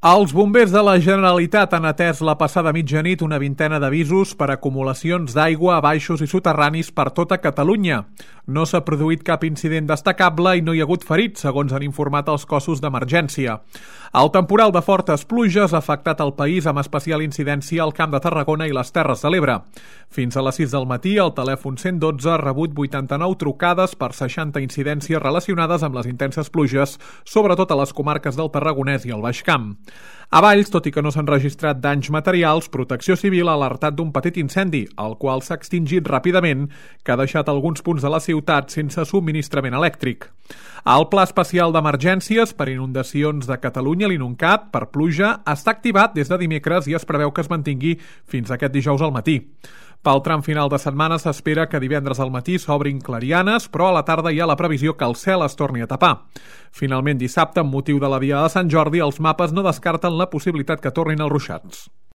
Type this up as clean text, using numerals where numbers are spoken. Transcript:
Els bombers de la Generalitat han atès la passada mitjanit una vintena d'avisos per acumulacions d'aigua a baixos i soterranis per tota Catalunya. No s'ha produït cap incident destacable i no hi ha hagut ferits, segons han informat els cossos d'emergència. El temporal de fortes pluges ha afectat el país amb especial incidència al Camp de Tarragona i les Terres de l'Ebre. Fins a les 6 del matí, el telèfon 112 ha rebut 89 trucades per 60 incidències relacionades amb les intenses pluges, sobretot a les comarques del Tarragonès i el Baix Camp. A Valls, tot i que no s'han registrat danys materials, Protecció Civil ha alertat d'un petit incendi, el qual s'ha extingit ràpidament, que ha deixat alguns punts de la ciutat sense subministrament elèctric. El Pla Especial d'Emergències per inundacions de Catalunya, l'INUNCAT, per pluja, està activat des de dimecres i es preveu que es mantingui fins aquest dijous al matí. Pel tram final de setmana s'espera que divendres al matí s'obrin clarianes, però a la tarda hi ha la previsió que el cel es torni a tapar. Finalment, dissabte, amb motiu de la Diada de Sant Jordi, els mapes no descarten la possibilitat que tornin els ruixats.